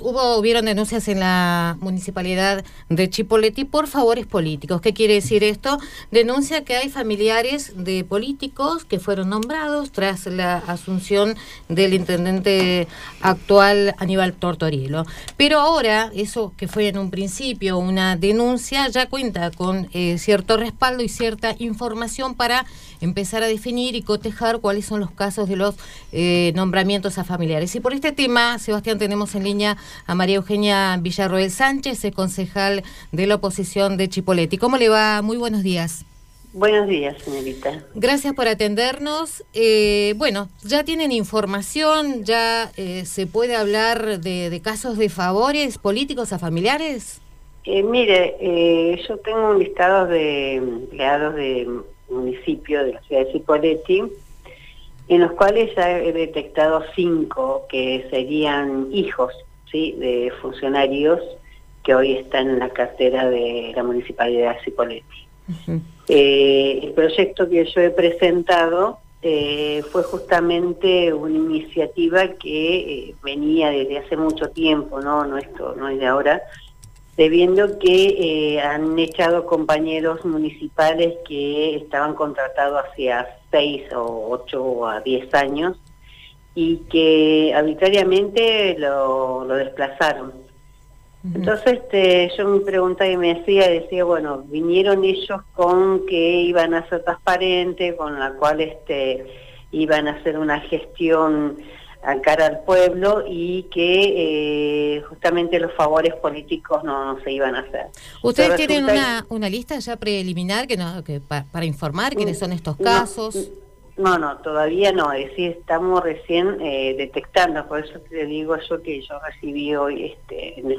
hubieron denuncias en la municipalidad de Chipoleti por favores políticos. ¿Qué quiere decir esto? Denuncia que hay familiares de políticos que fueron nombrados tras la asunción del intendente actual Aníbal Tortorielo. Pero ahora, eso que fue en un principio una denuncia, ya cuenta con cierto respaldo y cierta información para empezar a definir y cotejar cuáles son los casos de los nombramientos a familiares. Y por este tema, Sebastián, tenemos en línea a María Eugenia Villarroel Sánchez, es concejal de la oposición de Chipoleti. ¿Cómo le va? Muy buenos días. Buenos días, señorita. Gracias por atendernos. Bueno, ya tienen información, ya se puede hablar de casos de favores políticos a familiares. Mire, yo tengo un listado de empleados de municipio de la ciudad de Chipoleti, en los cuales ya he detectado 5 que serían hijos, ¿sí?, de funcionarios que hoy están en la cartera de la municipalidad de Chipoleti. Uh-huh. El proyecto que yo he presentado fue justamente una iniciativa que venía desde hace mucho tiempo, no esto no es de ahora, debiendo que han echado compañeros municipales que estaban contratados hacía 6 o 8 o a 10 años y que arbitrariamente lo desplazaron. Entonces yo me preguntaba y me decía, bueno, vinieron ellos con que iban a ser transparentes, con la cual iban a hacer una gestión a cara al pueblo y que justamente los favores políticos no se iban a hacer. ¿Ustedes tienen una lista ya preliminar para informar quiénes son estos casos? No, todavía no, es decir, estamos recién detectando, por eso te digo yo que yo recibí hoy en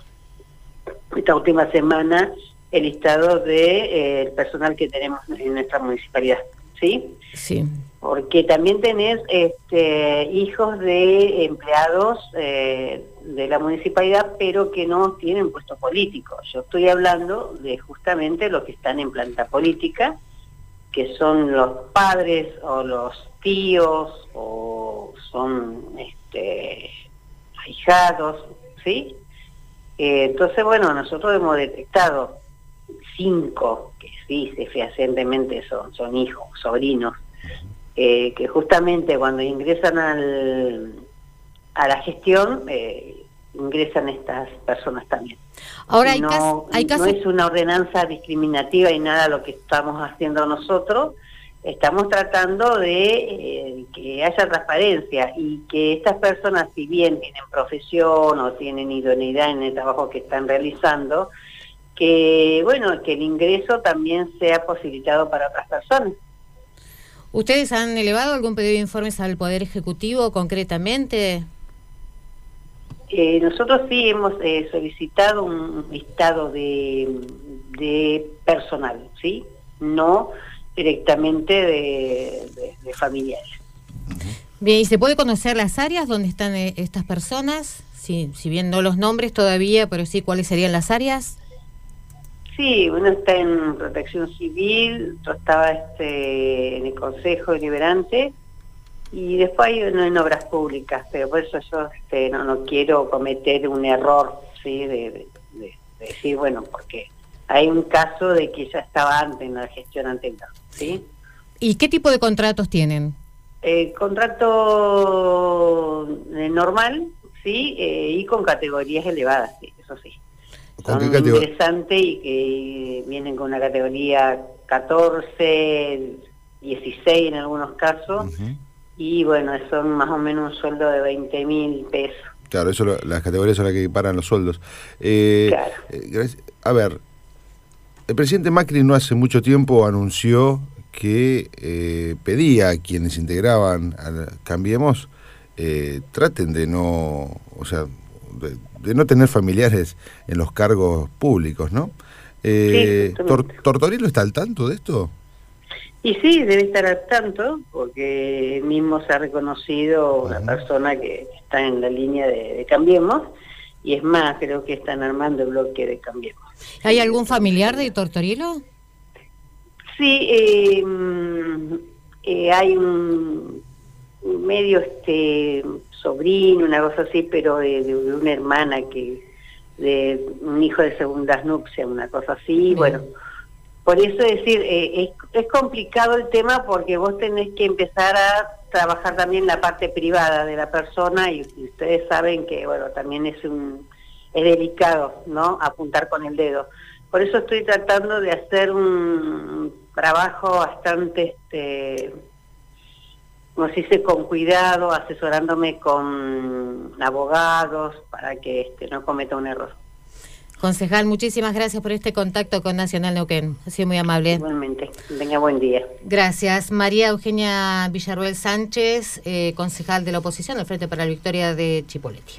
esta última semana el listado de el personal que tenemos en nuestra municipalidad, ¿sí? Sí. Porque también tenés hijos de empleados de la municipalidad, pero que no tienen puesto político. Yo estoy hablando de justamente los que están en planta política, que son los padres o los tíos o son ahijados, ¿sí? Entonces, bueno, nosotros hemos detectado 5 que sí, fehacientemente son hijos, sobrinos, que justamente cuando ingresan a la gestión, ingresan estas personas también. Ahora no es una ordenanza discriminativa y nada lo que estamos haciendo nosotros. Estamos tratando de que haya transparencia y que estas personas, si bien tienen profesión o tienen idoneidad en el trabajo que están realizando, que bueno, que el ingreso también sea posibilitado para otras personas. ¿Ustedes han elevado algún pedido de informes al Poder Ejecutivo concretamente? Nosotros sí hemos solicitado un listado de personal, ¿sí? No directamente de familiares. Bien, ¿y se puede conocer las áreas donde están estas personas? Si bien no los nombres todavía, pero sí cuáles serían las áreas. Sí, uno está en Protección Civil, otro estaba en el Consejo Deliberante, y después hay uno en Obras Públicas, pero por eso yo no quiero cometer un error, ¿sí? de decir, bueno, porque hay un caso de que ya estaba antes en la gestión anterior, ¿sí? ¿Y qué tipo de contratos tienen? Contrato normal, ¿sí? Y con categorías elevadas, sí, eso sí. Son interesantes y que vienen con una categoría 14, 16 en algunos casos, y bueno, son más o menos un sueldo de 20.000 pesos. Claro, eso las categorías son las que paran los sueldos. Claro. A ver, el presidente Macri no hace mucho tiempo anunció que pedía a quienes integraban a Cambiemos traten de no, o sea, de no tener familiares en los cargos públicos, ¿no? Sí, ¿Tortorielo está al tanto de esto? Y sí, debe estar al tanto, porque mismo se ha reconocido una persona que está en la línea de Cambiemos, y es más, creo que están armando el bloque de Cambiemos. ¿Hay algún familiar de Tortorielo? Sí, hay medio sobrino, una cosa así, pero de una hermana de un hijo de segundas nupcias, una cosa así. Bien. Bueno, por eso decir, es complicado el tema porque vos tenés que empezar a trabajar también la parte privada de la persona y ustedes saben que, bueno, también es delicado, ¿no?, apuntar con el dedo. Por eso estoy tratando de hacer un trabajo bastante, como se dice, con cuidado, asesorándome con abogados para que no cometa un error. Concejal, muchísimas gracias por este contacto con Nacional Neuquén. Ha sido muy amable. Igualmente. Venga, buen día. Gracias. María Eugenia Villarroel Sánchez, concejal de la oposición del Frente para la Victoria de Chipoleti.